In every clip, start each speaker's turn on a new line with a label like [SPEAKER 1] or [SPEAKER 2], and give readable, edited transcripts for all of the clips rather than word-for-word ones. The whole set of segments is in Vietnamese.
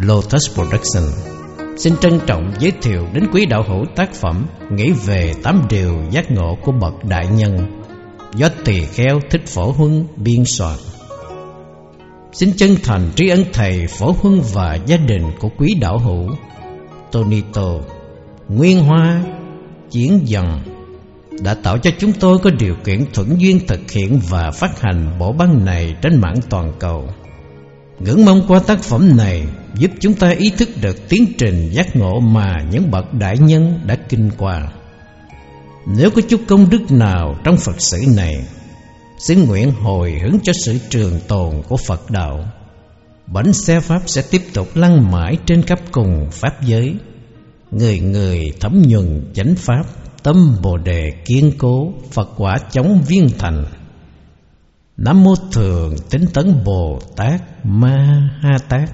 [SPEAKER 1] Lotus Production xin trân trọng giới thiệu đến quý đạo hữu tác phẩm Nghĩ về 8 điều giác ngộ của bậc đại nhân do Tỳ Kheo Thích Phổ Huân biên soạn. Xin chân thành tri ân thầy Phổ Huân và gia đình của quý đạo hữu Tonito, Nguyên Hoa, Chiến Dần đã tạo cho chúng tôi có điều kiện thuận duyên thực hiện và phát hành bộ băng này trên mạng toàn cầu. Ngưỡng mong qua tác phẩm này giúp chúng ta ý thức được tiến trình giác ngộ mà những bậc đại nhân đã kinh qua. Nếu có chút công đức nào trong Phật sự này, xin nguyện hồi hướng cho sự trường tồn của Phật đạo. Bánh xe Pháp sẽ tiếp tục lăn mãi trên khắp cùng Pháp giới. Người người thấm nhuần chánh Pháp, tâm Bồ Đề kiên cố, Phật quả chóng viên thành. Nam mô Thường Tín Tấn Bồ Tát Ma Ha Tát.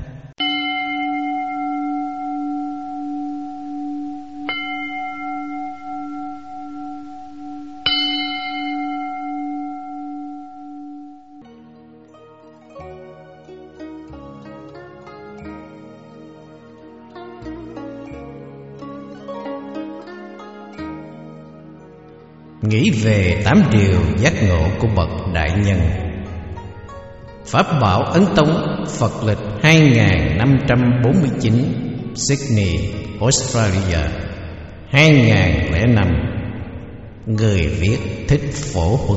[SPEAKER 1] Nghĩ về 8 điều giác ngộ của bậc đại nhân. Pháp bảo Ấn Tông, Phật lịch 2549, Sydney, Australia, 2005. Người viết Thích Phổ Huân.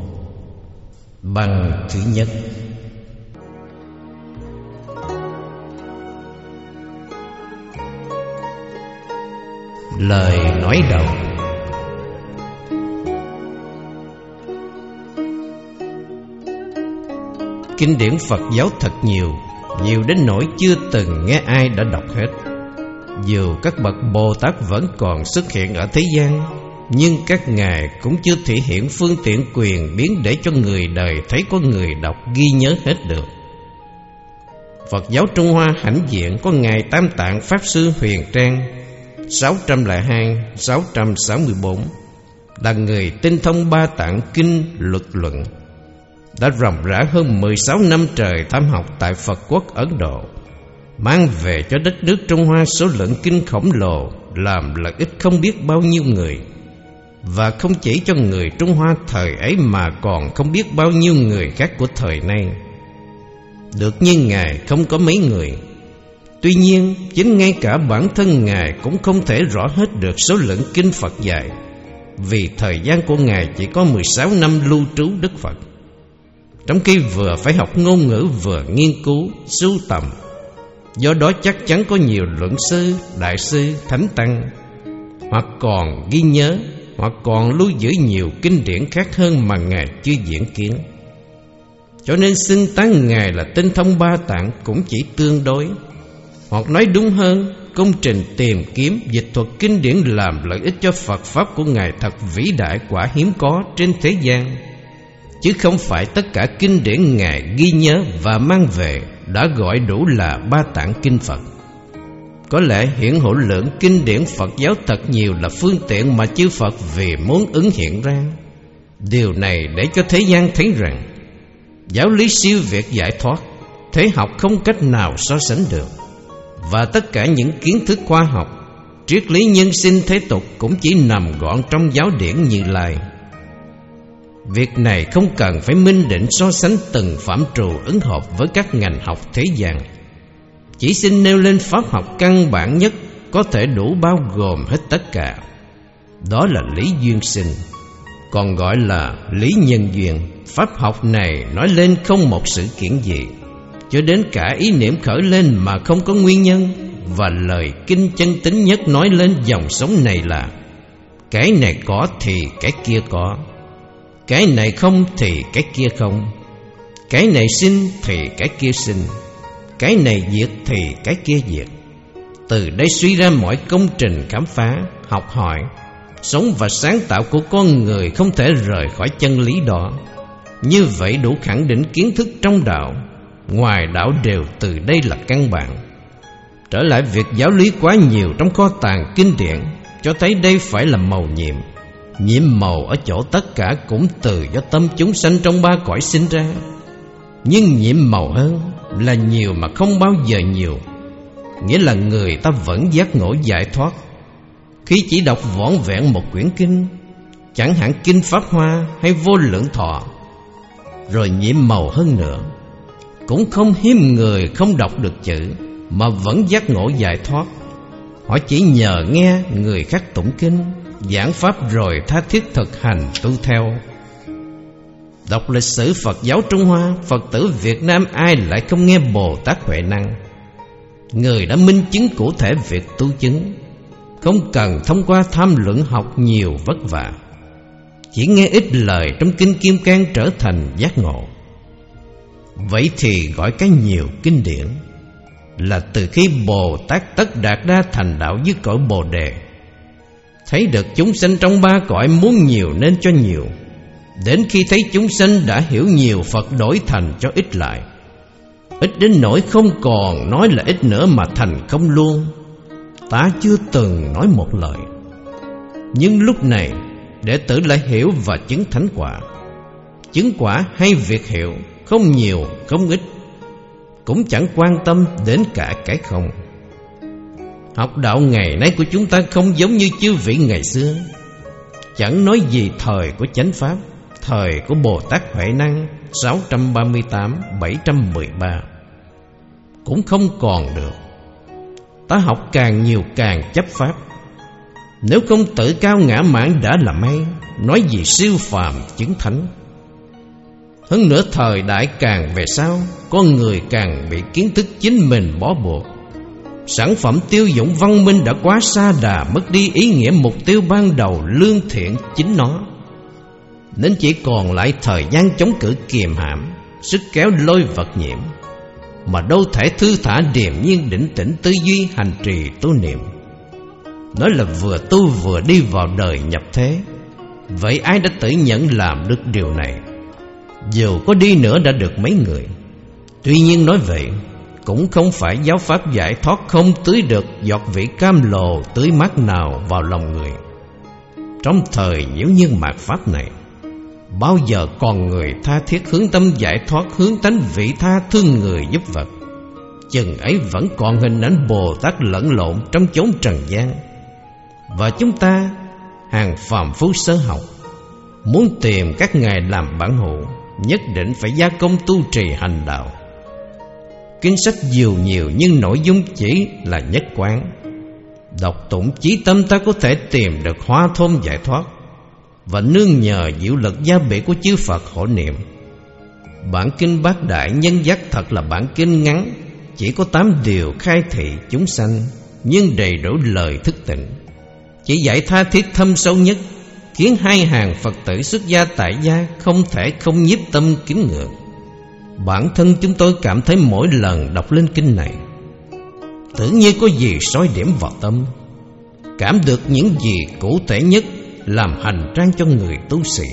[SPEAKER 1] Bằng thứ nhất. Lời nói đầu. Kinh điển Phật giáo thật nhiều, nhiều đến nỗi chưa từng nghe ai đã đọc hết. Dù các bậc Bồ Tát vẫn còn xuất hiện ở thế gian, nhưng các ngài cũng chưa thể hiện phương tiện quyền biến để cho người đời thấy có người đọc ghi nhớ hết được. Phật giáo Trung Hoa hãnh diện có ngài Tam Tạng Pháp Sư Huyền Trang 602-664, là người tinh thông ba tạng kinh luật luận, đã ròng rã hơn 16 năm trời tham học tại Phật quốc Ấn Độ, mang về cho đất nước Trung Hoa số lượng kinh khổng lồ, làm lợi ích không biết bao nhiêu người. Và không chỉ cho người Trung Hoa thời ấy mà còn không biết bao nhiêu người khác của thời nay. Được như ngài không có mấy người. Tuy nhiên chính ngay cả bản thân ngài cũng không thể rõ hết được số lượng kinh Phật dạy, vì thời gian của ngài chỉ có 16 năm lưu trú Đức Phật, trong khi vừa phải học ngôn ngữ vừa nghiên cứu, sưu tầm. Do đó chắc chắn có nhiều luận sư, đại sư, thánh tăng, hoặc còn ghi nhớ, hoặc còn lưu giữ nhiều kinh điển khác hơn mà ngài chưa diễn kiến. Cho nên xưng tán ngài là tinh thông ba tạng cũng chỉ tương đối. Hoặc nói đúng hơn, công trình tìm kiếm dịch thuật kinh điển làm lợi ích cho Phật pháp của ngài thật vĩ đại quả hiếm có trên thế gian, chứ không phải tất cả kinh điển ngài ghi nhớ và mang về đã gọi đủ là ba tạng kinh Phật. Có lẽ hiện hữu lượng kinh điển Phật giáo thật nhiều là phương tiện mà chư Phật vì muốn ứng hiện ra. Điều này để cho thế gian thấy rằng giáo lý siêu việt giải thoát, thế học không cách nào so sánh được. Và tất cả những kiến thức khoa học, triết lý nhân sinh thế tục cũng chỉ nằm gọn trong giáo điển Như Lai. Việc này không cần phải minh định so sánh từng phạm trù ứng hợp với các ngành học thế gian. Chỉ xin nêu lên pháp học căn bản nhất có thể đủ bao gồm hết tất cả. Đó là lý duyên sinh, còn gọi là lý nhân duyên. Pháp học này nói lên không một sự kiện gì, cho đến cả ý niệm khởi lên mà không có nguyên nhân. Và lời kinh chân tín nhất nói lên dòng sống này là: cái này có thì cái kia có, cái này không thì cái kia không, cái này sinh thì cái kia sinh, cái này diệt thì cái kia diệt. Từ đây suy ra mọi công trình khám phá, học hỏi, sống và sáng tạo của con người không thể rời khỏi chân lý đó. Như vậy đủ khẳng định kiến thức trong đạo, ngoài đạo đều từ đây là căn bản. Trở lại việc giáo lý quá nhiều trong kho tàng kinh điển, cho thấy đây phải là mầu nhiệm. Nhiệm màu ở chỗ tất cả cũng từ do tâm chúng sanh trong ba cõi sinh ra. Nhưng nhiệm màu hơn là nhiều mà không bao giờ nhiều. nghĩa là người ta vẫn giác ngộ giải thoát. Khi chỉ đọc vỏn vẹn một quyển kinh, chẳng hạn kinh Pháp Hoa hay Vô Lượng Thọ, rồi nhiệm màu hơn nữa, cũng không hiếm người không đọc được chữ mà vẫn giác ngộ giải thoát. Họ chỉ nhờ nghe người khác tụng kinh, giảng pháp rồi tha thiết thực hành tu theo. Đọc lịch sử Phật giáo Trung Hoa, Phật tử Việt Nam ai lại không nghe Bồ Tát Huệ Năng. Người đã minh chứng cụ thể việc tu chứng, không cần thông qua tham luận học nhiều vất vả, chỉ nghe ít lời trong kinh Kim Cang trở thành giác ngộ. Vậy thì gọi cái nhiều kinh điển là từ khi Bồ Tát Tất Đạt Đa thành đạo dưới cõi Bồ Đề, thấy được chúng sanh trong ba cõi muốn nhiều nên cho nhiều, đến khi thấy chúng sanh đã hiểu nhiều, Phật đổi thành cho ít lại, ít đến nỗi không còn nói là ít nữa mà thành không luôn. Ta chưa từng nói một lời. Nhưng lúc này đệ tử lại hiểu và chứng thánh quả. Chứng quả hay việc hiểu, không nhiều không ít, cũng chẳng quan tâm đến cả cái không. Học đạo ngày nay của chúng ta không giống như chư vị ngày xưa. Chẳng nói gì thời của chánh pháp, thời của Bồ Tát Huệ Năng 638-713 cũng không còn được. Ta học càng nhiều càng chấp pháp. Nếu không tự cao ngã mạn đã là may, nói gì siêu phàm chứng thánh. Hơn nữa thời đại càng về sau, con người càng bị kiến thức chính mình bó buộc. Sản phẩm tiêu dụng văn minh đã quá xa đà, mất đi ý nghĩa mục tiêu ban đầu lương thiện chính nó, nên chỉ còn lại thời gian chống cự kiềm hãm, sức kéo lôi vật nhiễm, mà đâu thể thư thả điềm nhiên định tĩnh tư duy hành trì tu niệm. Nói là vừa tu vừa đi vào đời nhập thế. Vậy ai đã tự nhận làm được điều này? Dù có đi nữa đã được mấy người. Tuy nhiên nói vậy cũng không phải giáo pháp giải thoát không tưới được giọt vị cam lồ tưới mát nào vào lòng người. Trong thời nhiễu nhiên mạt pháp này, bao giờ còn người tha thiết hướng tâm giải thoát, hướng tánh vị tha thương người giúp vật, chừng ấy vẫn còn hình ảnh Bồ Tát lẫn lộn trong chốn trần gian. Và chúng ta, hàng phàm phu sơ học, muốn tìm các ngài làm bản hữu, nhất định phải gia công tu trì hành đạo. Kinh sách dù nhiều nhưng nội dung chỉ là nhất quán. Đọc tụng chí tâm ta có thể tìm được hóa thôn giải thoát, và nương nhờ diệu lực gia bị của chư Phật hộ niệm. Bản kinh Bát Đại Nhân Giác thật là bản kinh ngắn, chỉ có 8 điều khai thị chúng sanh, nhưng đầy đủ lời thức tỉnh, chỉ dạy tha thiết thâm sâu nhất, khiến hai hàng Phật tử xuất gia tại gia không thể không nhiếp tâm kính ngưỡng. Bản thân chúng tôi cảm thấy mỗi lần đọc lên kinh này, tưởng như có gì soi điểm vào tâm, cảm được những gì cụ thể nhất làm hành trang cho người tu sĩ.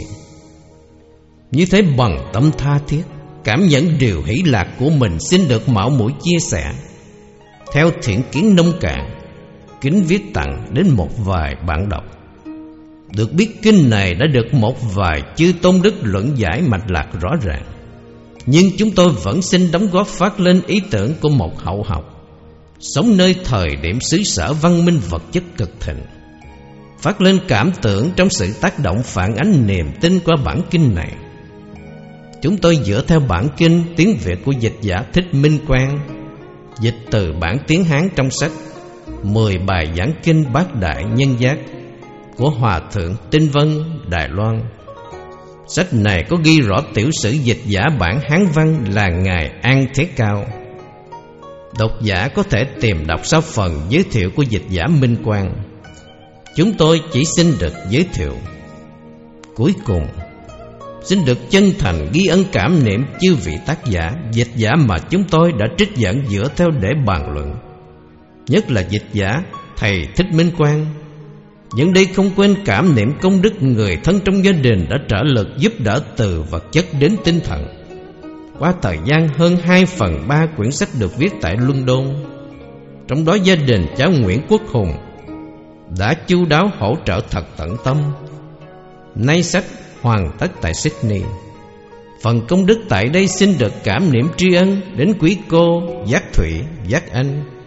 [SPEAKER 1] Như thế bằng tâm tha thiết, cảm nhận điều hỷ lạc của mình xin được mạo muội chia sẻ. Theo thiện kiến nông cạn, kính viết tặng đến một vài bạn đọc. Được biết kinh này đã được một vài chư tôn đức luận giải mạch lạc rõ ràng, nhưng chúng tôi vẫn xin đóng góp phát lên ý tưởng của một hậu học sống nơi thời điểm xứ sở văn minh vật chất cực thịnh, phát lên cảm tưởng trong sự tác động phản ánh niềm tin qua bản kinh này. Chúng tôi dựa theo bản kinh tiếng Việt của dịch giả Thích Minh Quang, dịch từ bản tiếng Hán trong sách 10 bài giảng kinh Bát Đại Nhân Giác của Hòa Thượng Tinh Vân, Đài Loan. Sách này có ghi rõ tiểu sử dịch giả bản Hán văn là Ngài An Thế Cao. Độc giả có thể tìm đọc sau phần giới thiệu của dịch giả Minh Quang. Chúng tôi chỉ xin được giới thiệu. Cuối cùng, xin được chân thành ghi ân cảm niệm chư vị tác giả, dịch giả mà chúng tôi đã trích dẫn dựa theo để bàn luận, nhất là dịch giả Thầy Thích Minh Quang. Nhưng đây không quên cảm niệm công đức người thân trong gia đình đã trợ lực giúp đỡ từ vật chất đến tinh thần. Qua thời gian, hơn 2/3 quyển sách được viết tại London. Trong đó gia đình cháu Nguyễn Quốc Hùng đã chu đáo hỗ trợ thật tận tâm. Nay sách hoàn tất tại Sydney. Phần công đức tại đây xin được cảm niệm tri ân đến quý cô Giác Thủy, Giác Anh,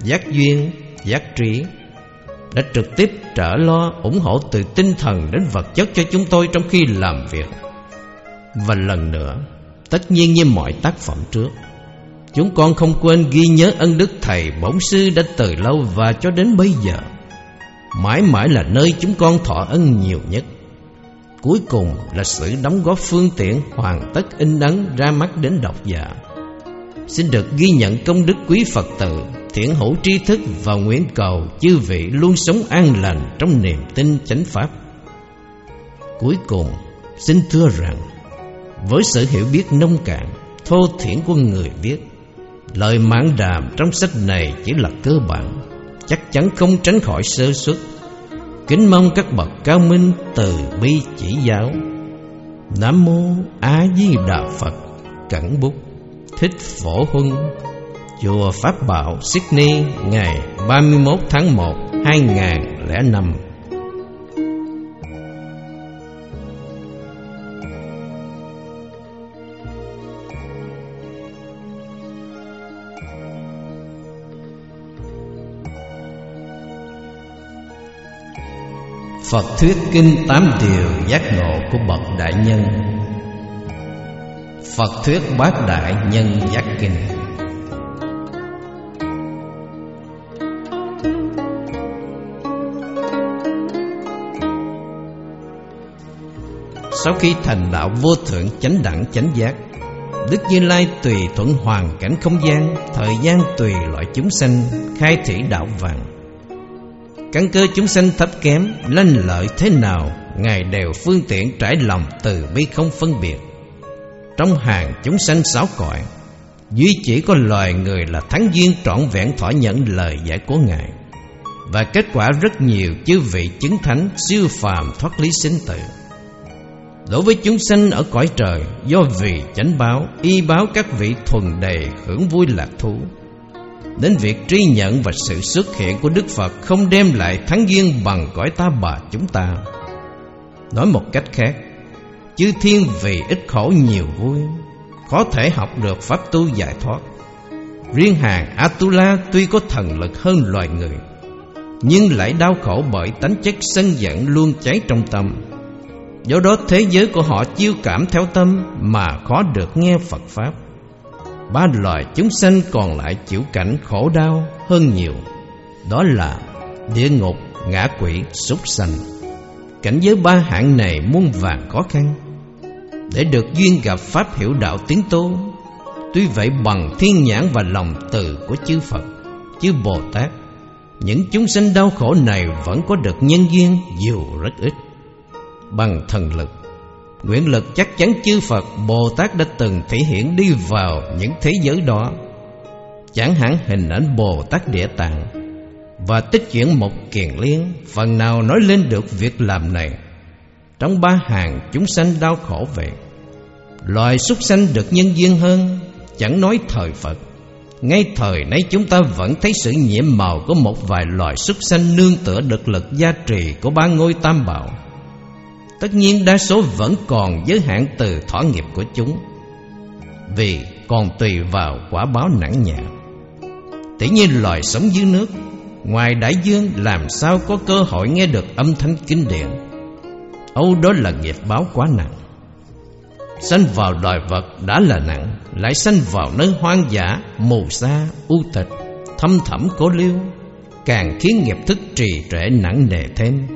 [SPEAKER 1] giác duyên, giác trí, đã trực tiếp trợ lo ủng hộ từ tinh thần đến vật chất cho chúng tôi trong khi làm việc. Và lần nữa, tất nhiên như mọi tác phẩm trước, chúng con không quên ghi nhớ ân đức thầy bổn sư đã từ lâu và cho đến bây giờ mãi mãi là nơi chúng con thọ ân nhiều nhất. Cuối cùng là sự đóng góp phương tiện hoàn tất in ấn ra mắt đến độc giả. Xin được ghi nhận công đức quý Phật tử, thiện hữu tri thức, và nguyện cầu chư vị luôn sống an lành trong niềm tin chánh pháp. Cuối cùng xin thưa rằng, với sự hiểu biết nông cạn, thô thiển của người viết, lời mãn đàm trong sách này chỉ là cơ bản, chắc chắn không tránh khỏi sơ suất. Kính mong các bậc cao minh từ bi chỉ giáo. Nam mô A Di Đà Phật. Cẩn bút Thích Phổ Huân, chùa Pháp Bảo, Sydney, ngày 31 tháng 1, 2005. Phật thuyết kinh 8 điều giác ngộ của bậc đại nhân. Phật thuyết Bát Đại Nhân Giác Kinh. Sau khi thành đạo vô thượng chánh đẳng chánh giác, Đức Như Lai tùy thuận hoàn cảnh không gian, thời gian tùy loại chúng sanh, khai thị đạo vàng. Căn cơ chúng sanh thấp kém, lanh lợi thế nào, Ngài đều phương tiện trải lòng từ bi không phân biệt. Trong hàng chúng sanh sáu cõi, duy chỉ có loài người là thắng duyên trọn vẹn thỏa nhận lời dạy của Ngài. Và kết quả rất nhiều chư vị chứng thánh siêu phàm thoát lý sinh tử. Đối với chúng sanh ở cõi trời, do vì chánh báo, y báo các vị thuần đầy hưởng vui lạc thú, đến việc tri nhận và sự xuất hiện của Đức Phật không đem lại thắng duyên bằng cõi ta bà chúng ta. Nói một cách khác, chư thiên vì ít khổ nhiều vui, khó thể học được pháp tu giải thoát. Riêng hàng Atula tuy có thần lực hơn loài người, nhưng lại đau khổ bởi tánh chất sân giận luôn cháy trong tâm. Do đó thế giới của họ chiêu cảm theo tâm mà khó được nghe Phật Pháp. Ba loài chúng sanh còn lại chịu cảnh khổ đau hơn nhiều, đó là địa ngục, ngã quỷ, súc sanh. Cảnh giới ba hạng này muôn vàn khó khăn. Để được duyên gặp Pháp hiểu đạo tiến tu, tuy vậy bằng thiên nhãn và lòng từ của chư Phật, chư Bồ Tát, những chúng sanh đau khổ này vẫn có được nhân duyên dù rất ít. Bằng thần lực, nguyện lực chắc chắn chư Phật, Bồ Tát đã từng thể hiện đi vào những thế giới đó. Chẳng hạn hình ảnh Bồ Tát Địa Tạng và Tích Chuyển Một Kiền Liên phần nào nói lên được việc làm này. Trong ba hàng chúng sanh đau khổ vậy, loài súc sanh được nhân duyên hơn, chẳng nói thời Phật. Ngay thời nay chúng ta vẫn thấy sự nhiễm màu của một vài loài súc sanh nương tựa được lực gia trì của ba ngôi tam bảo. Tất nhiên đa số vẫn còn giới hạn từ thỏa nghiệp của chúng, vì còn tùy vào quả báo nặng nhẹ. Tỉ như loài sống dưới nước, ngoài đại dương làm sao có cơ hội nghe được âm thanh kinh điển. Âu đó là nghiệp báo quá nặng. Sanh vào loài vật đã là nặng, lại sanh vào nơi hoang dã, mù sa, u tịch, thâm thẳm cố liêu, càng khiến nghiệp thức trì trệ nặng nề thêm.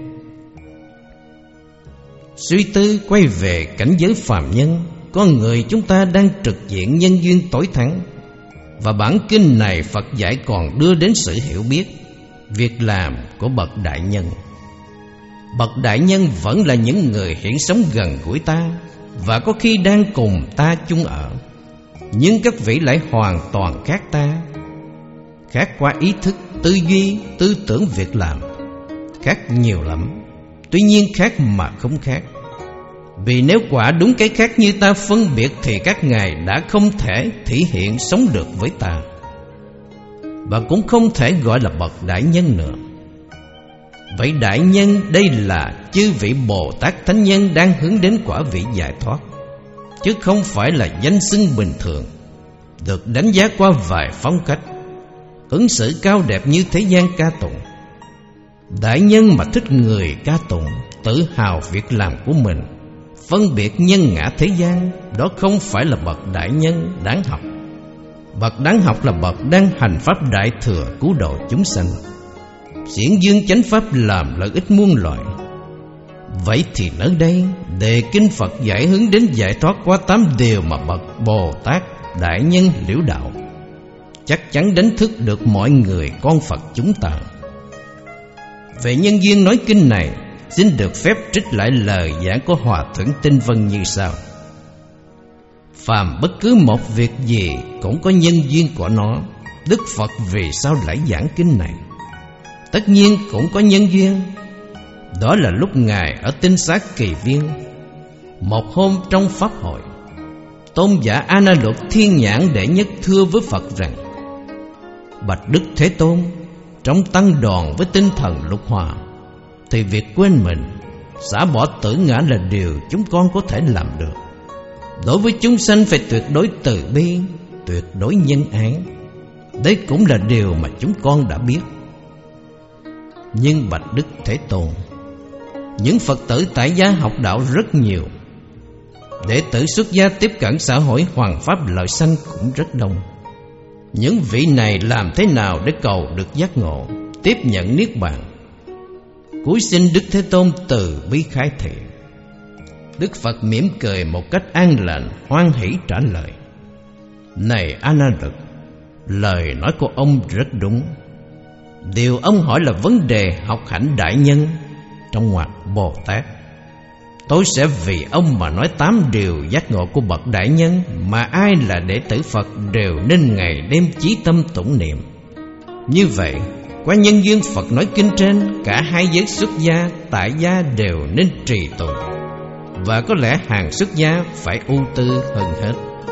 [SPEAKER 1] Suy tư quay về cảnh giới phàm nhân, con người chúng ta đang trực diện nhân duyên tối thắng. Và bản kinh này Phật dạy còn đưa đến sự hiểu biết, việc làm của bậc đại nhân. Bậc đại nhân vẫn là những người hiện sống gần gũi ta, và có khi đang cùng ta chung ở. Nhưng các vị lại hoàn toàn khác ta, khác qua ý thức, tư duy, tư tưởng, việc làm. Khác nhiều lắm, tuy nhiên khác mà không khác. Vì nếu quả đúng cái khác như ta phân biệt, thì các ngài đã không thể thể hiện sống được với ta, và cũng không thể gọi là bậc đại nhân nữa. Vậy đại nhân đây là chư vị Bồ Tát Thánh Nhân đang hướng đến quả vị giải thoát, chứ không phải là danh xưng bình thường, được đánh giá qua vài phong cách. ứng xử cao đẹp như thế gian ca tụng. Đại nhân mà thích người ca tụng, tự hào việc làm của mình, phân biệt nhân ngã thế gian, đó không phải là bậc đại nhân đáng học. Bậc đáng học là bậc đang hành pháp đại thừa cứu độ chúng sanh, diễn dương chánh pháp làm lợi ích muôn loài. Vậy thì nơi đây đề kinh Phật giải hướng đến giải thoát qua 8 điều mà bậc Bồ Tát đại nhân liễu đạo, chắc chắn đánh thức được mọi người con Phật chúng ta. Về nhân duyên nói kinh này, xin được phép trích lại lời giảng của Hòa Thượng Tinh Vân như sau: phàm bất cứ một việc gì cũng có nhân duyên của nó. Đức Phật vì sao lại giảng kinh này? Tất nhiên cũng có nhân duyên. Đó là lúc Ngài ở Tinh Xá Kỳ Viên, một hôm trong pháp hội, tôn giả A Na Luật Thiên Nhãn Đệ Nhất thưa với Phật rằng: bạch Đức Thế Tôn, trong tăng đoàn với tinh thần lục hòa, thì việc quên mình, xả bỏ tử ngã là điều chúng con có thể làm được. Đối với chúng sanh phải tuyệt đối từ bi, tuyệt đối nhân ái. Đây cũng là điều mà chúng con đã biết. Nhưng bạch Đức Thế Tôn, những Phật tử tại gia học đạo rất nhiều, đệ tử xuất gia tiếp cận xã hội hoàn pháp lợi sanh cũng rất đông. Những vị này làm thế nào để cầu được giác ngộ, tiếp nhận niết bàn? Cúi xin Đức Thế Tôn từ bi khai thị. Đức Phật mỉm cười một cách an lành, hoan hỷ trả lời: này A Na Luật, lời nói của ông rất đúng. Điều ông hỏi là vấn đề học hạnh đại nhân trong ngoặc Bồ Tát. Tôi sẽ vì ông mà nói 8 điều giác ngộ của bậc đại nhân mà ai là đệ tử Phật đều nên ngày đêm chí tâm tụng niệm. Như vậy, qua nhân duyên Phật nói kinh trên, cả hai giới xuất gia, tại gia đều nên trì tụng, và có lẽ hàng xuất gia phải ưu tư hơn hết.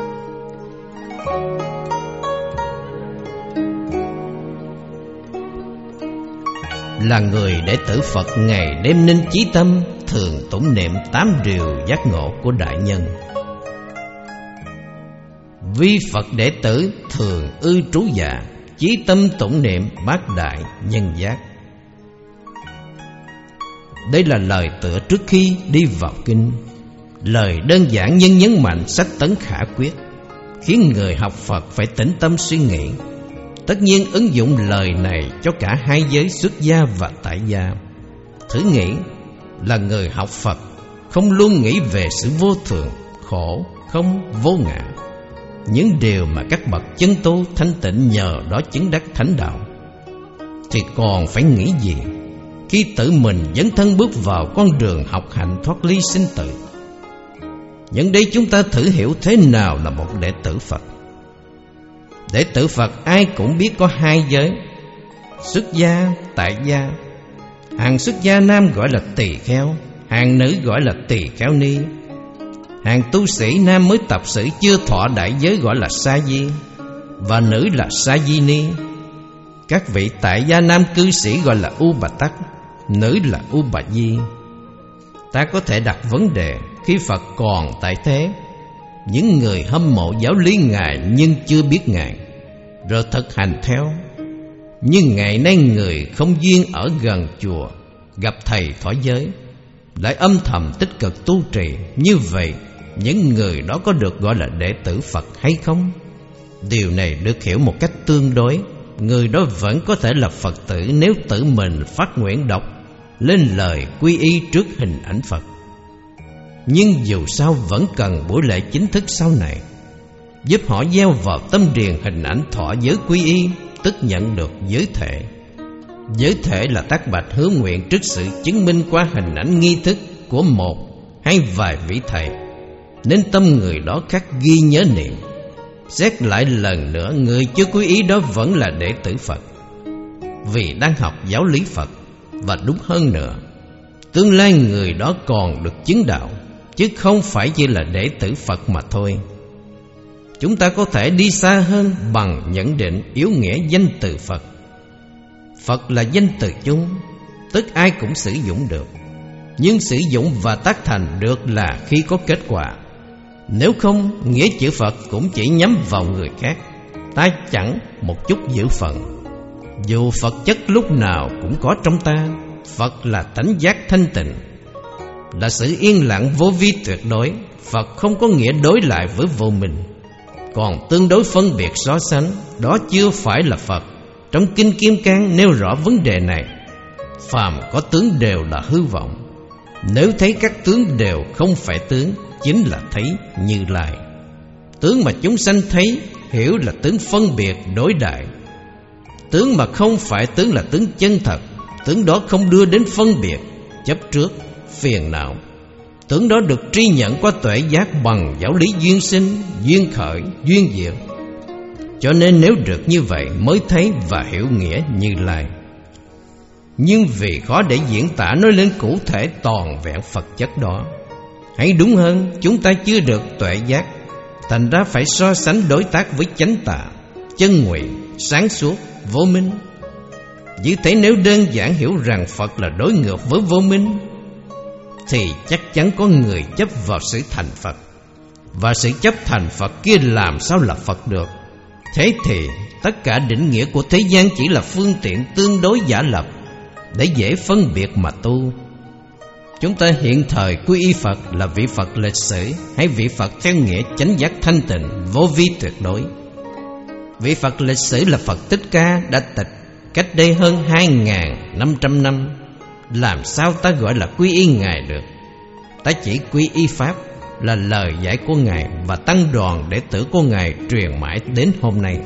[SPEAKER 1] Là người đệ tử Phật, ngày đêm nên chí tâm thường tụng niệm 8 điều giác ngộ của đại nhân. Vi Phật đệ tử thường ư trú dạ, chí tâm tụng niệm 8 đại nhân giác. Đây là lời tựa trước khi đi vào kinh. Lời đơn giản nhưng nhấn mạnh sách tấn khả quyết, khiến người học Phật phải tĩnh tâm suy nghĩ. Tất nhiên ứng dụng lời này cho cả hai giới xuất gia và tại gia. Thử nghĩ, là người học Phật không luôn nghĩ về sự vô thường, khổ, không, vô ngã, những điều mà các bậc chân tu thanh tịnh nhờ đó chứng đắc thánh đạo, thì còn phải nghĩ gì khi tự mình dấn thân bước vào con đường học hạnh thoát ly sinh tử? Nhân đây chúng ta thử hiểu thế nào là một đệ tử Phật. Đệ tử Phật ai cũng biết có hai giới: xuất gia, tại gia. Hàng xuất gia nam gọi là tỳ kheo, hàng nữ gọi là tỳ kheo ni. Hàng tu sĩ nam mới tập sự chưa thọ đại giới gọi là sa di, và nữ là sa di ni. Các vị tại gia nam cư sĩ gọi là u bà tắc, nữ là u bà di. Ta có thể đặt vấn đề, khi Phật còn tại thế, những người hâm mộ giáo lý Ngài nhưng chưa biết Ngài, rồi thực hành theo. Nhưng ngày nay người không duyên ở gần chùa, gặp thầy thọ giới, lại âm thầm tích cực tu trì, như vậy những người đó có được gọi là đệ tử Phật hay không? Điều này được hiểu một cách tương đối. Người đó vẫn có thể là Phật tử nếu tự mình phát nguyện đọc lên lời quy y trước hình ảnh Phật. Nhưng dù sao vẫn cần buổi lễ chính thức sau này, giúp họ gieo vào tâm điền hình ảnh thọ giới quy y, tức nhận được giới thể. Giới thể là tác bạch hứa nguyện trước sự chứng minh qua hình ảnh nghi thức của một hay vài vị thầy, nên tâm người đó khắc ghi nhớ niệm. Xét lại lần nữa, người chưa quy y đó vẫn là đệ tử Phật, vì đang học giáo lý Phật. Và đúng hơn nữa, tương lai người đó còn được chứng đạo, chứ không phải chỉ là đệ tử Phật mà thôi. Chúng ta có thể đi xa hơn bằng nhận định yếu nghĩa danh từ Phật. Phật là danh từ chung, tức ai cũng sử dụng được, nhưng sử dụng và tác thành được là khi có kết quả. Nếu không, nghĩa chữ Phật cũng chỉ nhắm vào người khác, ta chẳng một chút giữ phận. Dù Phật chất lúc nào cũng có trong ta, Phật là tánh giác thanh tịnh, là sự yên lặng vô vi tuyệt đối. Phật không có nghĩa đối lại với vô minh, còn tương đối phân biệt so sánh, đó chưa phải là Phật. Trong Kinh Kim Cang nêu rõ vấn đề này. Phàm có tướng đều là hư vọng. Nếu thấy các tướng đều không phải tướng, chính là thấy Như Lai. Tướng mà chúng sanh thấy, hiểu là tướng phân biệt đối đại. Tướng mà không phải tướng là tướng chân thật. Tướng đó không đưa đến phân biệt, chấp trước, phiền não. Tướng đó được tri nhận qua tuệ giác bằng giáo lý duyên sinh, duyên khởi, duyên diệt. Cho nên nếu được như vậy mới thấy và hiểu nghĩa Như Lai. Nhưng vì khó để diễn tả nói lên cụ thể toàn vẹn Phật chất đó, hay đúng hơn, chúng ta chưa được tuệ giác, thành ra phải so sánh đối tác với chánh tà, chân ngụy, sáng suốt, vô minh. Như thế nếu đơn giản hiểu rằng Phật là đối ngược với vô minh, thì chắc chắn có người chấp vào sự thành Phật, và sự chấp thành Phật kia làm sao là Phật được. Thế thì tất cả định nghĩa của thế gian chỉ là phương tiện tương đối giả lập để dễ phân biệt mà tu. Chúng ta hiện thời quy y Phật là vị Phật lịch sử, hay vị Phật theo nghĩa chánh giác thanh tịnh, vô vi tuyệt đối. Vị Phật lịch sử là Phật Thích Ca đã tịch cách đây hơn 2.500 năm. Làm sao ta gọi là quy y Ngài được? Ta chỉ quy y Pháp, là lời dạy của Ngài và tăng đoàn đệ tử của Ngài truyền mãi đến hôm nay.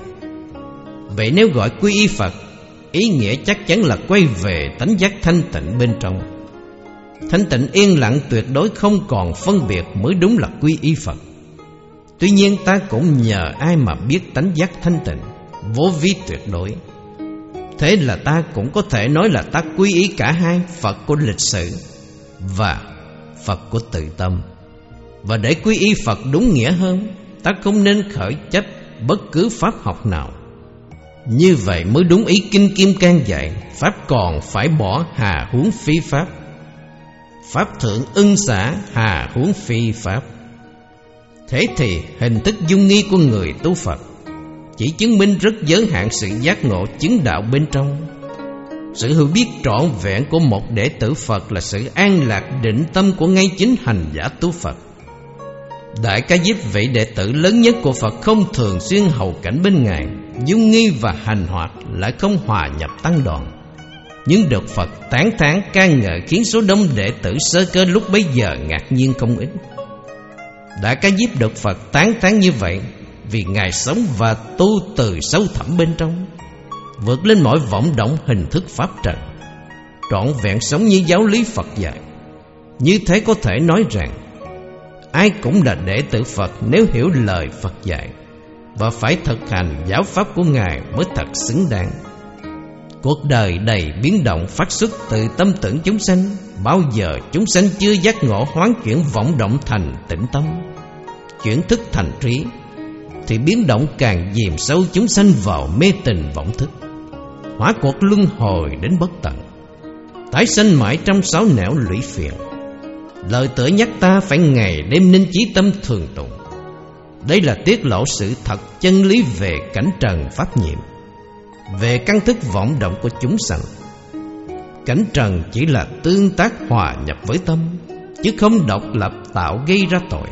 [SPEAKER 1] Vậy nếu gọi quy y Phật, ý nghĩa chắc chắn là quay về tánh giác thanh tịnh bên trong. Thanh tịnh yên lặng tuyệt đối không còn phân biệt mới đúng là quy y Phật. Tuy nhiên ta cũng nhờ ai mà biết tánh giác thanh tịnh, vô vi tuyệt đối. Thế là ta cũng có thể nói là ta quy y cả hai, Phật của lịch sử và Phật của tự tâm. Và để quy y Phật đúng nghĩa hơn, ta không nên khởi chấp bất cứ pháp học nào. Như vậy mới đúng ý Kinh Kim Cang dạy, pháp còn phải bỏ, hà huống phi pháp. Pháp thượng ưng xả, hà huống phi pháp. Thế thì hình thức dung nghi của người tu Phật chỉ chứng minh rất giới hạn sự giác ngộ chứng đạo bên trong. Sự hiểu biết trọn vẹn của một đệ tử Phật là sự an lạc định tâm của ngay chính hành giả tu Phật. Đại Ca Diếp, vị đệ tử lớn nhất của Phật, không thường xuyên hầu cảnh bên Ngài, dung nghi và hành hoạt lại không hòa nhập tăng đoàn, nhưng được Phật tán thán ca ngợi, khiến số đông đệ tử sơ cơ lúc bấy giờ ngạc nhiên không ít. Đại Ca Diếp được Phật tán thán như vậy vì Ngài sống và tu từ sâu thẳm bên trong, vượt lên mọi vọng động hình thức pháp trần, trọn vẹn sống như giáo lý Phật dạy. Như thế có thể nói rằng ai cũng là đệ tử Phật nếu hiểu lời Phật dạy và phải thực hành giáo pháp của Ngài mới thật xứng đáng. Cuộc đời đầy biến động phát xuất từ tâm tưởng chúng sanh. Bao giờ chúng sanh chưa giác ngộ hoán chuyển vọng động thành tĩnh tâm, chuyển thức thành trí, thì biến động càng dìm sâu chúng sanh vào mê tình vọng thức, hóa cuộc luân hồi đến bất tận, tái sanh mãi trong sáu nẻo lũy phiền. Lời tựa nhắc ta phải ngày đêm nên chí tâm thường tụng. Đây là tiết lộ sự thật chân lý về cảnh trần pháp nhiệm, về căn thức vọng động của chúng sanh. Cảnh trần chỉ là tương tác hòa nhập với tâm, chứ không độc lập tạo gây ra tội.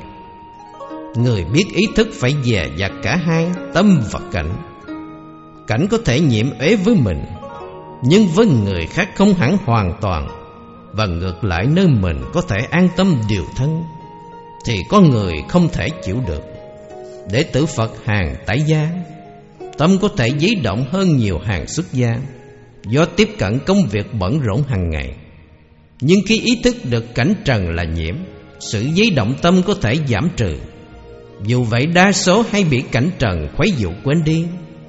[SPEAKER 1] Người biết ý thức phải dè dặt cả hai, tâm và cảnh. Cảnh có thể nhiễm uế với mình, nhưng với người khác không hẳn hoàn toàn. Và ngược lại, nơi mình có thể an tâm điều thân, thì có người không thể chịu được. Đệ tử Phật hàng tại gia, tâm có thể dấy động hơn nhiều hàng xuất gia, do tiếp cận công việc bận rộn hàng ngày. Nhưng khi ý thức được cảnh trần là nhiễm, sự dấy động tâm có thể giảm trừ. Dù vậy đa số hay bị cảnh trần khuấy dụ quên đi.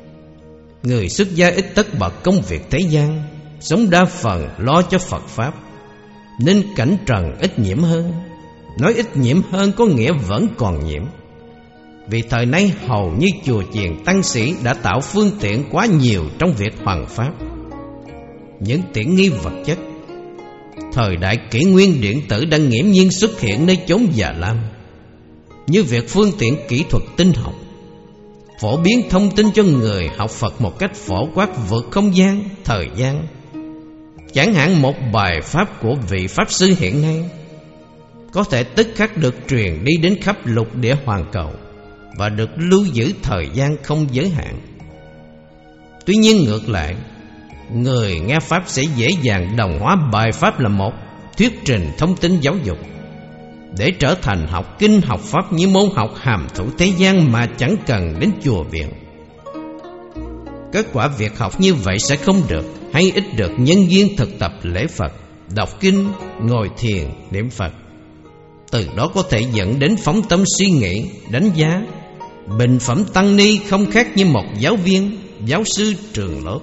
[SPEAKER 1] Người xuất gia ít tất bật công việc thế gian, sống đa phần lo cho Phật Pháp, nên cảnh trần ít nhiễm hơn. Nói ít nhiễm hơn có nghĩa vẫn còn nhiễm. Vì thời nay hầu như chùa chiền tăng sĩ đã tạo phương tiện quá nhiều trong việc hoằng pháp, những tiện nghi vật chất. Thời đại kỷ nguyên điện tử đang nghiễm nhiên xuất hiện nơi chốn già lam, như việc phương tiện kỹ thuật tinh học. phổ biến thông tin cho người học Phật một cách phổ quát vượt không gian, thời gian. Chẳng hạn một bài pháp của vị Pháp Sư hiện nay có thể tức khắc được truyền đi đến khắp lục địa hoàn cầu và được lưu giữ thời gian không giới hạn. Tuy nhiên ngược lại, người nghe Pháp sẽ dễ dàng đồng hóa bài Pháp là một thuyết trình thông tin giáo dục, để trở thành học kinh học Pháp như môn học hàm thủ thế gian mà chẳng cần đến chùa viện. Kết quả việc học như vậy sẽ không được hay ít được nhân duyên thực tập lễ Phật, đọc kinh, ngồi thiền, niệm Phật. Từ đó có thể dẫn đến phóng tâm suy nghĩ, đánh giá, bình phẩm tăng ni không khác như một giáo viên, giáo sư trường lớp.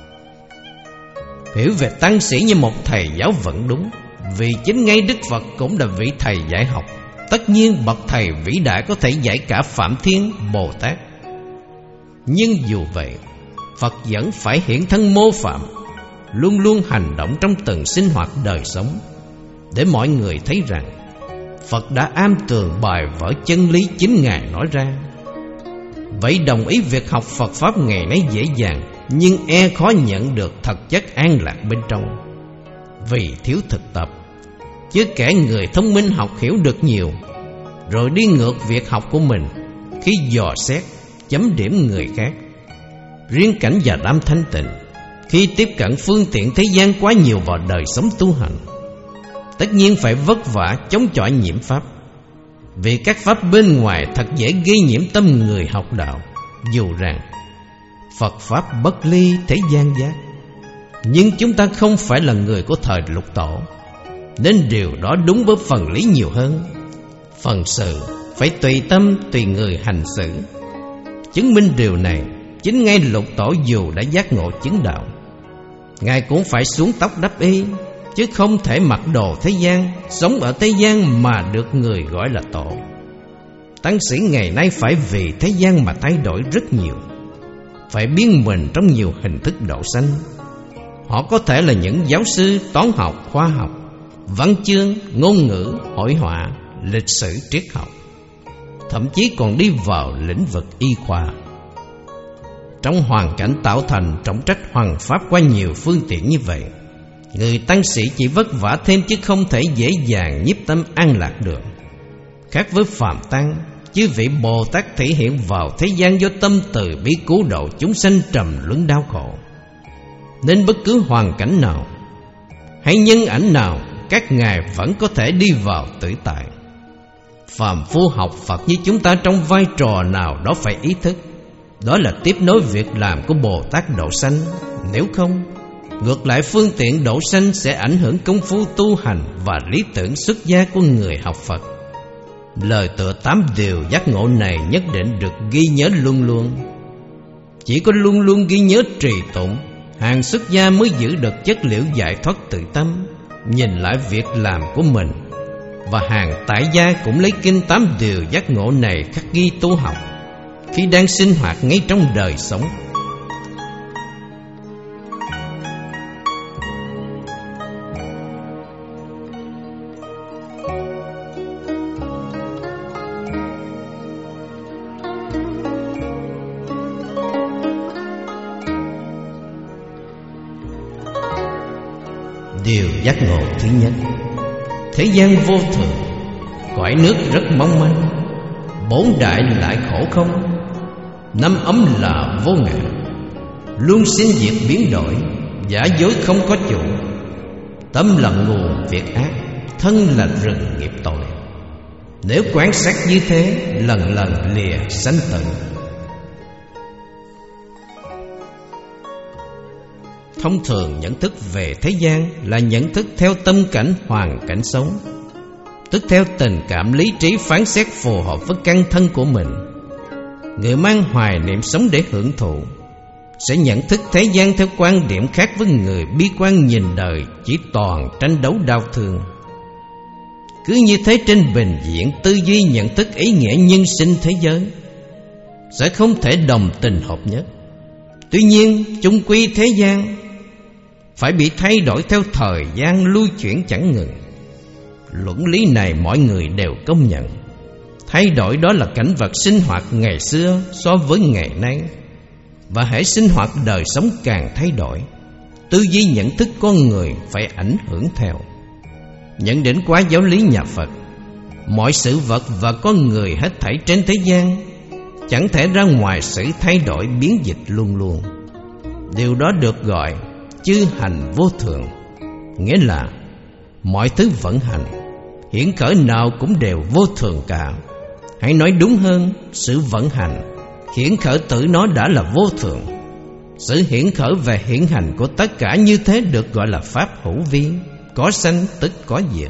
[SPEAKER 1] Hiểu về tăng sĩ như một thầy giáo vẫn đúng, vì chính ngay Đức Phật cũng là vị thầy dạy học. Tất nhiên bậc thầy vĩ đại có thể dạy cả Phạm Thiên, Bồ Tát. Nhưng dù vậy, Phật vẫn phải hiện thân mô phạm, luôn luôn hành động trong từng sinh hoạt đời sống, để mọi người thấy rằng Phật đã am tường bài vở chân lý chính Ngài nói ra. Vậy đồng ý việc học Phật Pháp ngày nay dễ dàng, nhưng e khó nhận được thật chất an lạc bên trong, vì thiếu thực tập. Chứ kẻ người thông minh học hiểu được nhiều, rồi đi ngược việc học của mình khi dò xét, chấm điểm người khác. Riêng cảnh và đam thanh tịnh, khi tiếp cận phương tiện thế gian quá nhiều vào đời sống tu hành, tất nhiên phải vất vả chống chọi nhiễm pháp. Vì các pháp bên ngoài thật dễ gây nhiễm tâm người học đạo. Dù rằng Phật Pháp bất ly thế gian giác, nhưng chúng ta không phải là người của thời Lục Tổ, nên điều đó đúng với phần lý nhiều hơn. Phần sự phải tùy tâm tùy người hành xử. Chứng minh điều này, chính ngay Lục Tổ dù đã giác ngộ chứng đạo, Ngài cũng phải xuống tóc đắp y, chứ không thể mặc đồ thế gian, sống ở thế gian mà được người gọi là tổ. Tăng sĩ ngày nay phải vì thế gian mà thay đổi rất nhiều, phải biến mình trong nhiều hình thức độ sanh. Họ có thể là những giáo sư toán học, khoa học, văn chương, ngôn ngữ, hội họa, lịch sử, triết học, thậm chí còn đi vào lĩnh vực y khoa. Trong hoàn cảnh tạo thành trọng trách hoằng pháp qua nhiều phương tiện như vậy, người tăng sĩ chỉ vất vả thêm chứ không thể dễ dàng nhiếp tâm an lạc được. Khác với phàm tăng, chư vị Bồ Tát thể hiện vào thế gian do tâm từ bi cứu độ chúng sanh trầm luân đau khổ, nên bất cứ hoàn cảnh nào hay nhân ảnh nào, các ngài vẫn có thể đi vào tự tại. Phàm phu học Phật như chúng ta trong vai trò nào đó phải ý thức, đó là tiếp nối việc làm của Bồ Tát độ sanh. Nếu không, ngược lại phương tiện độ sanh sẽ ảnh hưởng công phu tu hành và lý tưởng xuất gia của người học Phật. Lời tựa 8 điều giác ngộ này nhất định được ghi nhớ luôn luôn. Chỉ có luôn luôn ghi nhớ trì tụng, hàng xuất gia mới giữ được chất liệu giải thoát tự tâm, nhìn lại việc làm của mình. Và hàng tại gia cũng lấy kinh 8 điều giác ngộ này khắc ghi tu học khi đang sinh hoạt ngay trong đời sống. Điều giác ngộ thứ nhất: thế gian vô thường, cõi nước rất mong manh, bốn đại lại khổ không, năm ấm là vô ngã, luôn sinh diệt biến đổi, giả dối không có chủ. Tâm là nguồn việc ác, thân là rừng nghiệp tội. Nếu quán sát như thế, lần lần lìa sanh tử. Thông thường nhận thức về thế gian là nhận thức theo tâm cảnh hoàn cảnh sống, tức theo tình cảm lý trí phán xét phù hợp với căn thân của mình. Người mang hoài niệm sống để hưởng thụ sẽ nhận thức thế gian theo quan điểm khác với người bi quan nhìn đời chỉ toàn tranh đấu đau thương. Cứ như thế trên bình diện tư duy nhận thức ý nghĩa nhân sinh thế giới sẽ không thể đồng tình hợp nhất. Tuy nhiên chung quy thế gian phải bị thay đổi theo thời gian lưu chuyển chẳng ngừng. Luận lý này mọi người đều công nhận. Thay đổi đó là cảnh vật sinh hoạt ngày xưa so với ngày nay. Và hễ sinh hoạt đời sống càng thay đổi, tư duy nhận thức con người phải ảnh hưởng theo. Nhận định qua giáo lý nhà Phật, mọi sự vật và con người hết thảy trên thế gian chẳng thể ra ngoài sự thay đổi biến dịch luôn luôn. Điều đó được gọi chư hành vô thường, nghĩa là mọi thứ vận hành, hiển khởi nào cũng đều vô thường cả. Hãy nói đúng hơn, sự vận hành, hiển khởi tự nó đã là vô thường. Sự hiển khởi và hiển hành của tất cả như thế được gọi là pháp hữu vi, có sanh tức có diệt.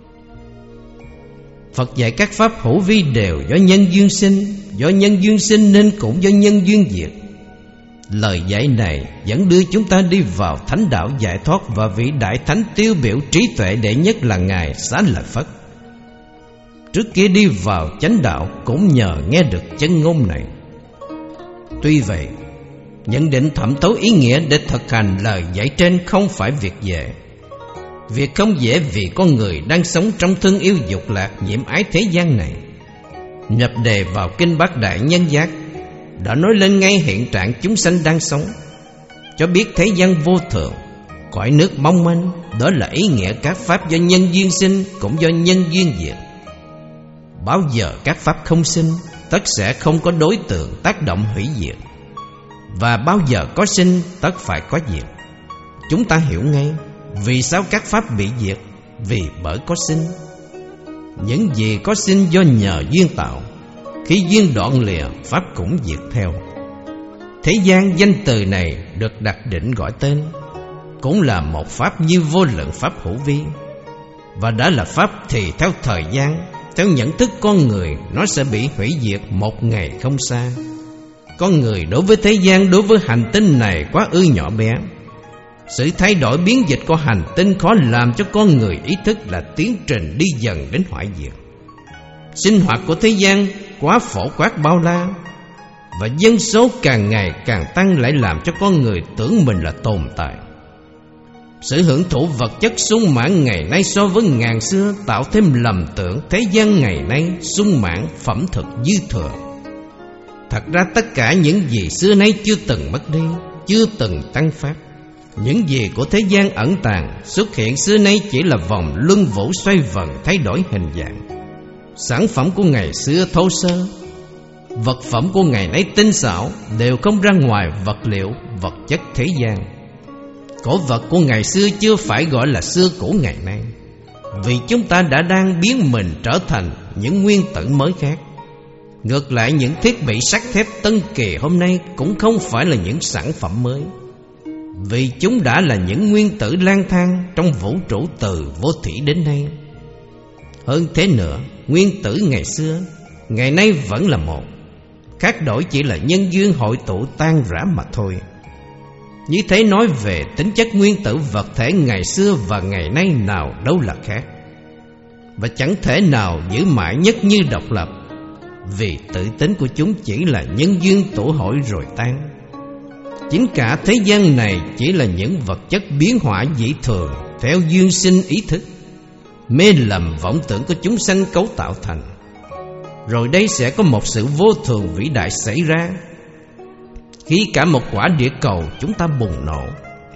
[SPEAKER 1] Phật dạy các pháp hữu vi đều do nhân duyên sinh, do nhân duyên sinh nên cũng do nhân duyên diệt. Lời dạy này vẫn đưa chúng ta đi vào thánh đạo giải thoát và vị đại thánh tiêu biểu trí tuệ đệ nhất là Ngài Xá Lợi Phất. Trước kia đi vào chánh đạo cũng nhờ nghe được chân ngôn này. Tuy vậy, nhận định thẩm thấu ý nghĩa để thực hành lời dạy trên không phải việc dễ. Việc không dễ vì con người đang sống trong thương yêu dục lạc nhiễm ái thế gian này. Nhập đề vào kinh Bát Đại Nhân Giác đã nói lên ngay hiện trạng chúng sanh đang sống, cho biết thế gian vô thường, cõi nước mong manh. Đó là ý nghĩa các pháp do nhân duyên sinh cũng do nhân duyên diệt. Bao giờ các pháp không sinh, tất sẽ không có đối tượng tác động hủy diệt. Và bao giờ có sinh, tất phải có diệt. Chúng ta hiểu ngay vì sao các pháp bị diệt, vì bởi có sinh. Những gì có sinh do nhờ duyên tạo, khi duyên đoạn lìa, pháp cũng diệt theo. Thế gian danh từ này được đặt định gọi tên, cũng là một pháp như vô lượng pháp hữu vi. Và đã là pháp thì theo thời gian, theo nhận thức con người, nó sẽ bị hủy diệt một ngày không xa. Con người đối với thế gian, đối với hành tinh này quá ư nhỏ bé. Sự thay đổi biến dịch của hành tinh khó làm cho con người ý thức là tiến trình đi dần đến hoại diệt. Sinh hoạt của thế gian quá phổ quát bao la, và dân số càng ngày càng tăng lại làm cho con người tưởng mình là tồn tại. Sự hưởng thụ vật chất sung mãn ngày nay so với ngàn xưa tạo thêm lầm tưởng thế gian ngày nay sung mãn phẩm thực dư thừa. Thật ra tất cả những gì xưa nay chưa từng mất đi, chưa từng tăng phát. Những gì của thế gian ẩn tàng xuất hiện xưa nay chỉ là vòng luân vũ xoay vần thay đổi hình dạng. Sản phẩm của ngày xưa thô sơ, vật phẩm của ngày nay tinh xảo, đều không ra ngoài vật liệu, vật chất thế gian. Cổ vật của ngày xưa chưa phải gọi là xưa cũ ngày nay, vì chúng ta đã đang biến mình trở thành những nguyên tử mới khác. Ngược lại, những thiết bị sắt thép tân kỳ hôm nay cũng không phải là những sản phẩm mới, vì chúng đã là những nguyên tử lang thang trong vũ trụ từ vô thủy đến nay. Hơn thế nữa, nguyên tử ngày xưa, ngày nay vẫn là một, khác đổi chỉ là nhân duyên hội tụ tan rã mà thôi. Như thế nói về tính chất nguyên tử vật thể ngày xưa và ngày nay nào đâu là khác, và chẳng thể nào giữ mãi nhất như độc lập, vì tự tính của chúng chỉ là nhân duyên tụ hội rồi tan. Chính cả thế gian này chỉ là những vật chất biến hóa dị thường theo duyên sinh ý thức, mê lầm vọng tưởng của chúng sanh cấu tạo thành. Rồi đây sẽ có một sự vô thường vĩ đại xảy ra khi cả một quả địa cầu chúng ta bùng nổ.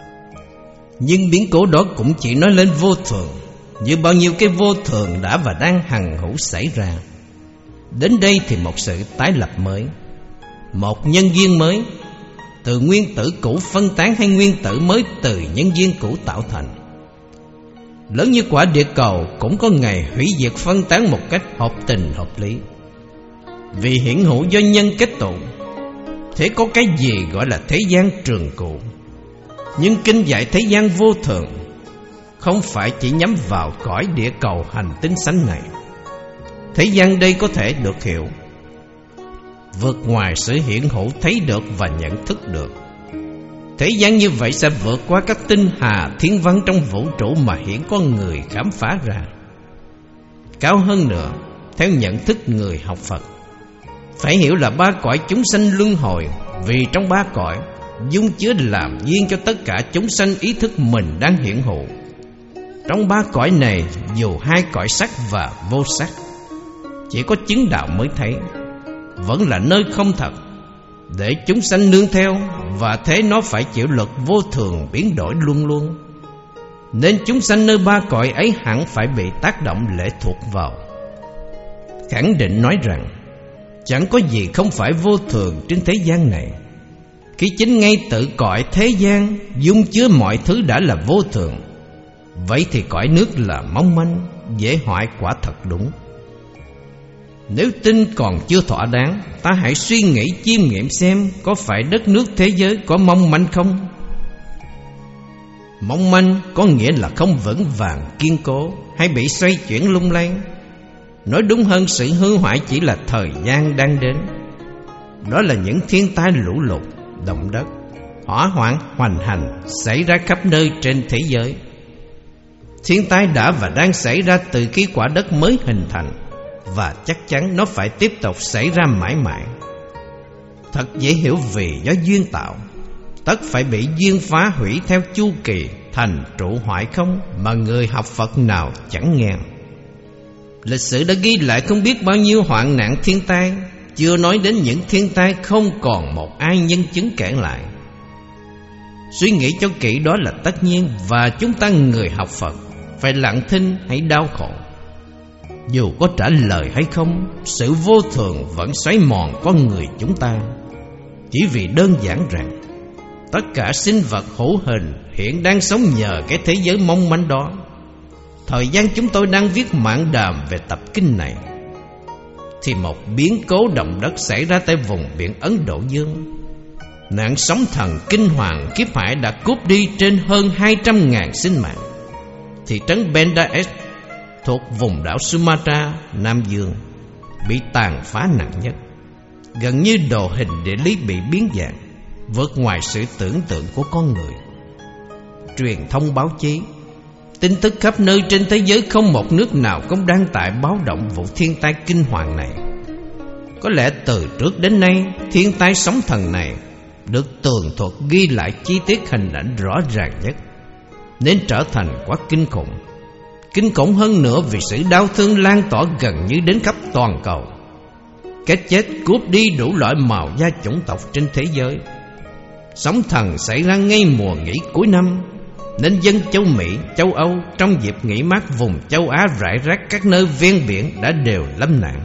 [SPEAKER 1] Nhưng biến cố đó cũng chỉ nói lên vô thường, như bao nhiêu cái vô thường đã và đang hằng hữu xảy ra. Đến đây thì một sự tái lập mới, một nhân duyên mới, từ nguyên tử cũ phân tán hay nguyên tử mới từ nhân duyên cũ tạo thành. Lớn như quả địa cầu cũng có ngày hủy diệt phân tán một cách hợp tình hợp lý, vì hiển hữu do nhân kết tụ. Thế có cái gì gọi là thế gian trường cũ? Nhưng kinh dạy thế gian vô thường không phải chỉ nhắm vào cõi địa cầu hành tinh xanh này. Thế gian đây có thể được hiểu vượt ngoài sự hiển hữu thấy được và nhận thức được. Thế gian như vậy sẽ vượt qua các tinh hà thiên văn trong vũ trụ mà hiện con người khám phá ra. Cao hơn nữa, theo nhận thức người học Phật, phải hiểu là ba cõi chúng sanh luân hồi, vì trong ba cõi dung chứa làm duyên cho tất cả chúng sanh ý thức mình đang hiện hữu. Trong ba cõi này dù hai cõi sắc và vô sắc, chỉ có chứng đạo mới thấy, vẫn là nơi không thật, để chúng sanh nương theo, và thế nó phải chịu luật vô thường biến đổi luôn luôn. Nên chúng sanh nơi ba cõi ấy hẳn phải bị tác động lệ thuộc vào. Khẳng định nói rằng chẳng có gì không phải vô thường trên thế gian này, khi chính ngay tự cõi thế gian dung chứa mọi thứ đã là vô thường. Vậy thì cõi nước là mong manh, dễ hoại quả thật đúng. Nếu tin còn chưa thỏa đáng, ta hãy suy nghĩ chiêm nghiệm xem có phải đất nước thế giới có mong manh không? Mong manh có nghĩa là không vững vàng kiên cố, hay bị xoay chuyển lung lay. Nói đúng hơn, sự hư hoại chỉ là thời gian đang đến. Đó là những thiên tai lũ lụt, động đất, hỏa hoạn hoành hành xảy ra khắp nơi trên thế giới. Thiên tai đã và đang xảy ra từ khi quả đất mới hình thành, và chắc chắn nó phải tiếp tục xảy ra mãi mãi. Thật dễ hiểu, vì do duyên tạo, tất phải bị duyên phá hủy theo chu kỳ, thành trụ hoại không mà người học Phật nào chẳng nghe. Lịch sử đã ghi lại không biết bao nhiêu hoạn nạn thiên tai, chưa nói đến những thiên tai không còn một ai nhân chứng kể lại. Suy nghĩ cho kỹ, đó là tất nhiên, và chúng ta người học Phật phải lặng thinh hay đau khổ. Dù có trả lời hay không, sự vô thường vẫn xoáy mòn con người chúng ta, chỉ vì đơn giản rằng tất cả sinh vật hữu hình hiện đang sống nhờ cái thế giới mong manh đó. Thời gian chúng tôi đang viết mạn đàm về tập kinh này, thì một biến cố động đất xảy ra tại vùng biển Ấn Độ Dương. Nạn sóng thần kinh hoàng kiếp hải đã cướp đi trên hơn 200.000 sinh mạng. Thị trấn Banda Aceh thuộc vùng đảo Sumatra, Nam Dương bị tàn phá nặng nhất. Gần như đồ hình địa lý bị biến dạng, vượt ngoài sự tưởng tượng của con người. Truyền thông báo chí, tin tức khắp nơi trên thế giới, không một nước nào không đăng tải báo động vụ thiên tai kinh hoàng này. Có lẽ từ trước đến nay, thiên tai sóng thần này được tường thuật ghi lại chi tiết hình ảnh rõ ràng nhất, nên trở thành quá kinh khủng. Kinh khủng hơn nữa vì sự đau thương lan tỏa gần như đến khắp toàn cầu. Cái chết cướp đi đủ loại màu da chủng tộc trên thế giới. Sóng thần xảy ra ngay mùa nghỉ cuối năm, nên dân châu Mỹ, châu Âu trong dịp nghỉ mát vùng châu Á rải rác các nơi ven biển đã đều lâm nạn.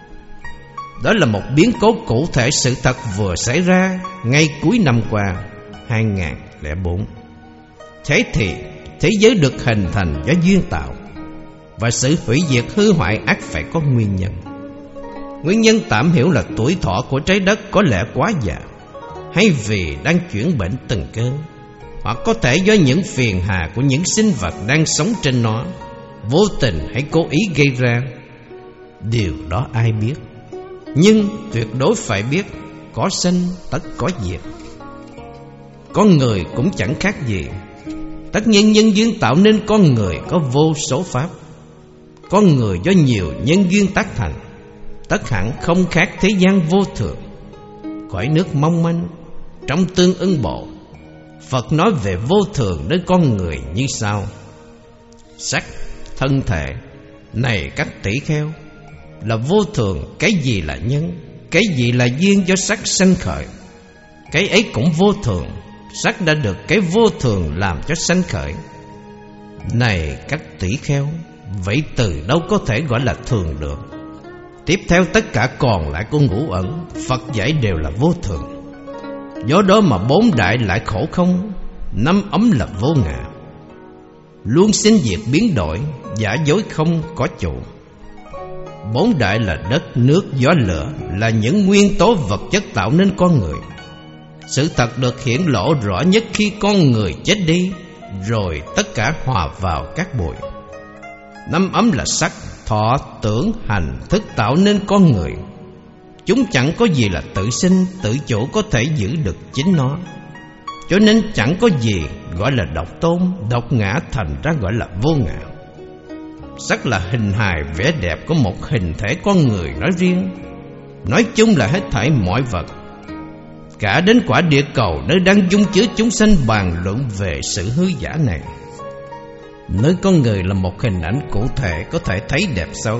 [SPEAKER 1] Đó là một biến cố cụ thể sự thật vừa xảy ra ngay cuối năm qua 2004. Thế thì thế giới được hình thành do duyên tạo, và sự hủy diệt hư hoại ắt phải có nguyên nhân. Nguyên nhân tạm hiểu là tuổi thọ của trái đất có lẽ quá già, hay vì đang chuyển bệnh từng cơn, hoặc có thể do những phiền hà của những sinh vật đang sống trên nó, vô tình hay cố ý gây ra. Điều đó ai biết, nhưng tuyệt đối phải biết, có sanh tất có diệt. Con người cũng chẳng khác gì. Tất nhiên nhân duyên tạo nên con người có vô số pháp. Con người do nhiều nhân duyên tác thành, tất hẳn không khác thế gian vô thường, cõi nước mong manh. Trong Tương Ưng Bộ, Phật nói về vô thường nơi con người như sau: sắc, thân thể, này các tỷ kheo, là vô thường. Cái gì là nhân, cái gì là duyên do sắc sanh khởi, cái ấy cũng vô thường. Sắc đã được cái vô thường làm cho sanh khởi. Này các tỷ kheo, vậy từ đâu có thể gọi là thường được? Tiếp theo tất cả còn lại của ngũ ẩn, Phật dạy đều là vô thường. Do đó mà bốn đại lại khổ không, năm ấm là vô ngã, luôn sinh diệt biến đổi, giả dối không có chủ. Bốn đại là đất, nước, gió, lửa, là những nguyên tố vật chất tạo nên con người. Sự thật được hiển lộ rõ nhất khi con người chết đi, rồi tất cả hòa vào các bụi. Năm ấm là sắc, thọ, tưởng, hành, thức tạo nên con người. Chúng chẳng có gì là tự sinh, tự chủ có thể giữ được chính nó. Cho nên chẳng có gì gọi là độc tôn, độc ngã, thành ra gọi là vô ngã. Sắc là hình hài vẻ đẹp của một hình thể con người nói riêng, nói chung là hết thảy mọi vật, cả đến quả địa cầu nơi đang dung chứa chúng sanh bàn luận về sự hư giả này. Nơi con người là một hình ảnh cụ thể có thể thấy đẹp xấu,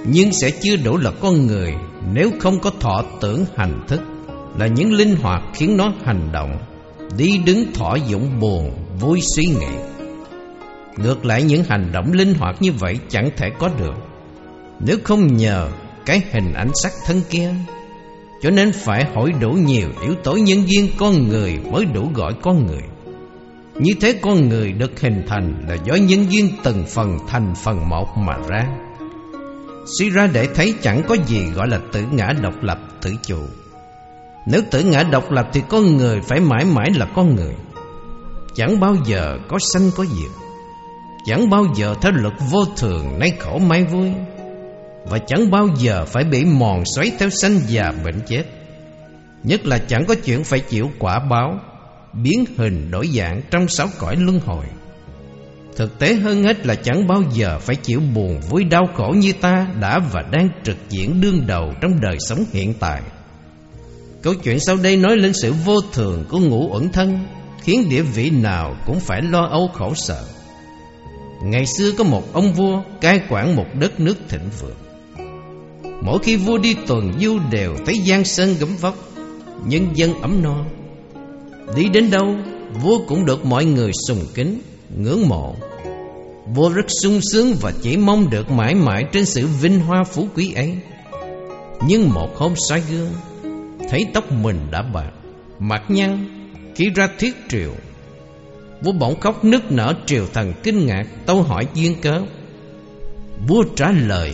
[SPEAKER 1] nhưng sẽ chưa đủ là con người nếu không có thọ tưởng hành thức, là những linh hoạt khiến nó hành động, đi đứng thọ dụng buồn, vui suy nghĩ. Ngược lại, những hành động linh hoạt như vậy chẳng thể có được nếu không nhờ cái hình ảnh sắc thân kia. Cho nên phải hỏi đủ nhiều yếu tố nhân duyên con người mới đủ gọi con người. Như thế con người được hình thành là do nhân duyên từng phần thành phần một mà ra. Suy ra để thấy chẳng có gì gọi là tự ngã độc lập tự chủ. Nếu tự ngã độc lập thì con người phải mãi mãi là con người, chẳng bao giờ có sanh có diệt, chẳng bao giờ theo luật vô thường nay khổ mai vui, và chẳng bao giờ phải bị mòn xoáy theo sanh già bệnh chết. Nhất là chẳng có chuyện phải chịu quả báo, biến hình đổi dạng trong sáu cõi luân hồi. Thực tế hơn hết là chẳng bao giờ phải chịu buồn vui đau khổ như ta đã và đang trực diện đương đầu trong đời sống hiện tại. Câu chuyện sau đây nói lên sự vô thường của ngũ uẩn thân, khiến địa vị nào cũng phải lo âu khổ sở. Ngày xưa có một ông vua cai quản một đất nước thịnh vượng. Mỗi khi vua đi tuần du đều thấy giang sơn gấm vóc, nhân dân ấm no. Đi đến đâu vua cũng được mọi người sùng kính, ngưỡng mộ. Vua rất sung sướng và chỉ mong được mãi mãi trên sự vinh hoa phú quý ấy. Nhưng một hôm soi gương, thấy tóc mình đã bạc, mặt nhăn. Khi ra thuyết triều, vua bỗng khóc nức nở, triều thần kinh ngạc tâu hỏi duyên cớ. Vua trả lời: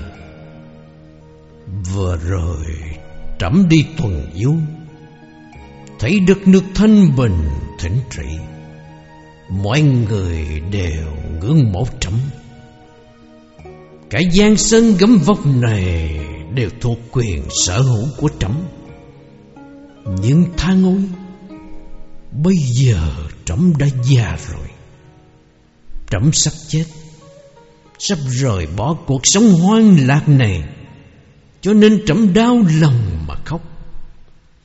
[SPEAKER 1] vừa rồi trẫm đi tuần du, thấy đất nước thanh bình thịnh trị, mọi người đều ngưỡng mộ trẫm. Cả giang sơn gấm vóc này đều thuộc quyền sở hữu của trẫm. Nhưng than ôi, bây giờ trẫm đã già rồi, trẫm sắp chết, sắp rời bỏ cuộc sống hoang lạc này, cho nên trẫm đau lòng